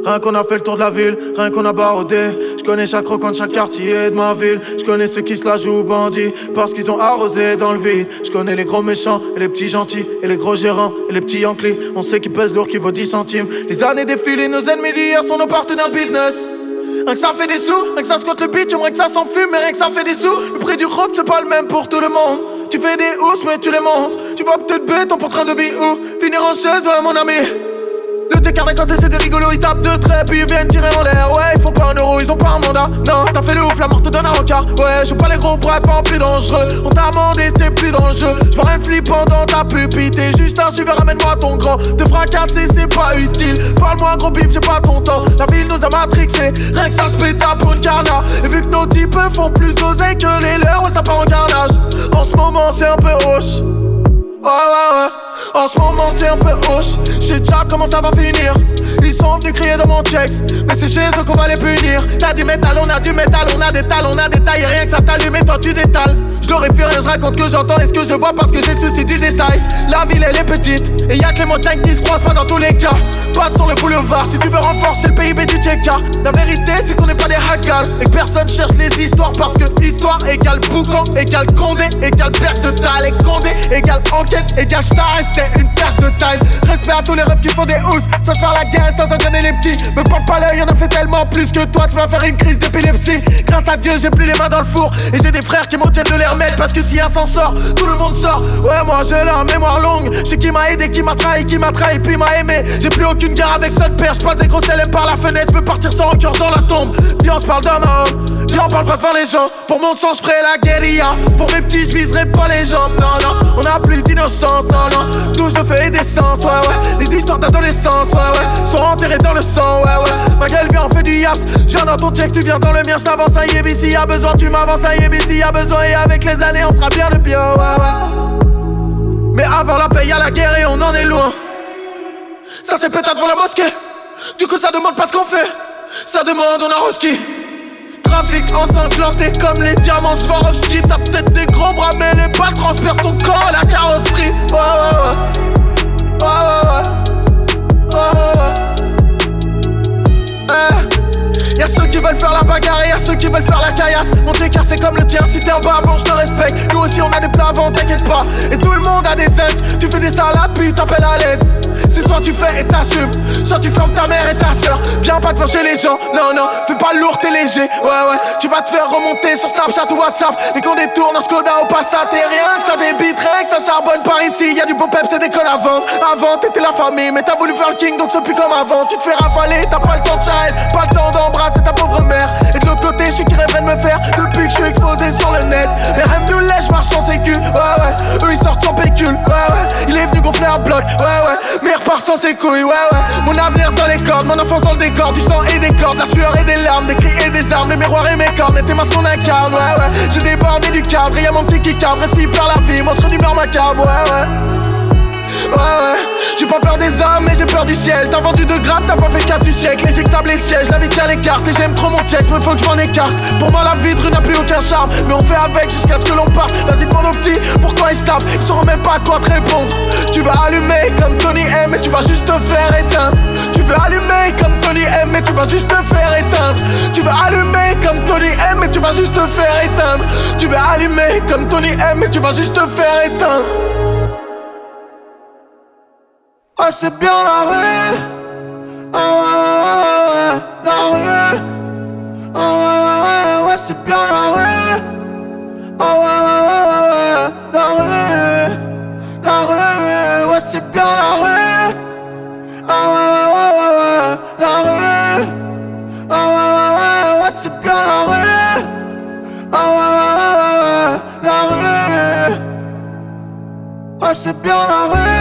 Rien qu'on a fait le tour de la ville, rien qu'on a barodé. Je connais chaque recoin de chaque quartier de ma ville. Je connais ceux qui se la jouent bandits parce qu'ils ont arrosé dans le vide. Je connais les gros méchants et les petits gentils, et les gros gérants et les petits Yankees. On sait qu'ils pèsent lourd, qui vaut 10 centimes. Les années défilent et nos ennemis d'hier sont nos partenaires de business. Rien que ça fait des sous, rien que ça squatte le beat, rien que ça s'enfume, mais rien que ça fait des sous. Le prix du robe c'est pas le même pour tout le monde. Tu fais des housses mais tu les montres. Tu vas peut-être bête ton train de vie ou finir en chaise, ouais mon ami. Le décart quand c'est des rigolos, ils tapent deux traits puis ils viennent tirer en l'air. Ouais, ils font pas un euro, ils ont pas un mandat. Non, t'as fait le ouf, la mort te donne un rencard. Ouais, joue pas les gros bras, pas plus dangereux. On t'a amendé, t'es plus dans le jeu. J'vois rien de flippant dans ta pupille. T'es juste un suiveur, ramène-moi ton grand. Te fracasser, c'est pas utile. Parle-moi gros bif, j'ai pas ton temps. La ville nous a matrixé, rien que ça se péta pour une carna. Et vu que nos types font plus d'oseille que les leurs, ouais, ça part en carnage. En ce moment, c'est un peu hoche. Ouais, ouais, ouais. En ce moment c'est un peu hoche. J'sais déjà comment ça va finir. Ils sont venus crier dans mon checks, mais c'est chez eux qu'on va les punir. T'as du métal, on a du métal, on a des talles, on a des tailles. Rien que ça t'allume et toi tu détales. J'glorifie rien, j'raconte que j'entends et ce que je vois parce que j'ai le souci du détail. La ville elle est petite et y'a que les montagnes qui se croisent pas dans tous les cas. Passe sur le boulevard si tu veux renforcer le PIB du Tcheka. La vérité c'est qu'on n'est pas des hackers et que personne cherche les histoires parce que histoire égale boucan, égale Condé, égale perte de taille. Et Condé égale enquête, égale star et c'est une perte de taille. Respect à tous les rêves qui font des housses, ça se faire la guerre sans en donner les petits. Me porte pas l'œil, y'en a fait tellement plus que toi, tu vas faire une crise d'épilepsie. Grâce à Dieu j'ai plus les mains dans le four et j'ai des frères qui m'en tiennent de les remettre. Parce que si un s'en sort, tout le monde sort. Ouais moi j'ai la mémoire longue, j'sais qui m'a aidé, qui m'a trahi puis m'a aimé. J'ai plus aucune guerre avec son père, j'passe des grosses LM par la fenêtre. Veux partir sans cœur dans la tombe. Viens on se parle d'homme à homme, viens on parle pas devant les gens. Pour mon sang j'ferai la guérilla, pour mes petits j'viserai pas les jambes. Non non, on a plus d'innocence, non non. Douche de feu et d'essence, ouais ouais. Les histoires d'adolescence, ouais ouais, sont enterrées dans le sang, ouais ouais. Ma gueule vient on fait du yaps, je viens dans ton check, tu viens dans le mien. J't'avance un yébi, s'il y a besoin tu m'avances un yébi, s'il y a besoin. Et avec les années on sera bien le bien, ouais ouais. Mais avant la paix y'a la guerre et on en est loin. Ça c'est peut-être devant la mosquée. Du coup ça demande pas ce qu'on fait, ça demande on a Roski. Trafic ensanglanté comme les diamants Swarovski. T'as peut-être des gros bras mais les balles transpercent ton corps à la carrosserie. Ouais ouais ouais, ouais ouais ouais, ouais. Y'a ceux qui veulent faire la bagarre et y'a ceux qui veulent faire la caillasse. Mon écart c'est comme le tien, si t'es en bas avant je te respecte. Nous aussi on a des plats avant, t'inquiète pas. Et tout le monde a des zincs, tu fais des salades puis t'appelles à l'aide. C'est soit tu fais et t'assumes, soit tu fermes ta mère et ta soeur. Viens pas te fâcher les gens, non non, fais pas lourd, t'es léger. Ouais ouais, tu vas te faire remonter sur Snapchat ou WhatsApp. Et qu'on détourne en Skoda au Passat. Et rien que ça débite, rien que ça charbonne par ici. Y'a du beau pep, c'est des connes à vendre. Avant t'étais la famille, mais t'as voulu faire le king donc c'est plus comme avant. Tu te fais rafaler, t'as pas le temps de child, pas le temps d'embrasser ta pauvre mère. Et de l'autre côté, je sais qu'ils rêveraient de me faire depuis que je suis exposé sur le net. Mais Hamdoullah, je marche sans sécu, ouais ouais. Eux ils sortent sans pécule, ouais ouais. Il est venu gonfler un bloc, ouais ouais. Mais il repart sans ses couilles, ouais ouais. Mon avenir dans les cordes, mon enfance dans le décor. Du sang et des cordes, la sueur et des larmes, des cris et des armes, les miroirs et mes cornes. Et tes masques qu'on incarne, ouais ouais. J'ai débordé du cadre, et y'a mon petit qui cabre. Et s'il perd la vie, moi je serai d'humeur macabre, ouais ouais. Ouais ouais, j'ai pas peur des hommes mais j'ai peur du ciel. T'as vendu 2 grammes, t'as pas fait le casse du siècle. Éjectable et le siège, la vie tient les cartes. Et j'aime trop mon checks, mais faut que je m'en écarte. Pour moi la vie de rue n'a plus aucun charme. Mais on fait avec jusqu'à ce que l'on parte. Vas-y demande aux petits, pourquoi ils se tapent. Ils sauront même pas à quoi te répondre. Tu vas allumer comme Tony M mais tu vas juste te faire éteindre. Tu veux allumer comme Tony M mais tu vas juste te faire éteindre. Tu veux allumer comme Tony M mais tu vas juste te faire éteindre. Tu veux allumer comme Tony M mais tu vas juste te faire éteindre. Ah c'est bien la rue, ah ouais, la rue, ah ouais, c'est bien la rue, ah ouais, la rue, ouais c'est bien la rue, ah ouais, la rue, ah ouais, c'est bien la rue, ah ouais, la rue, ouais c'est bien la rue.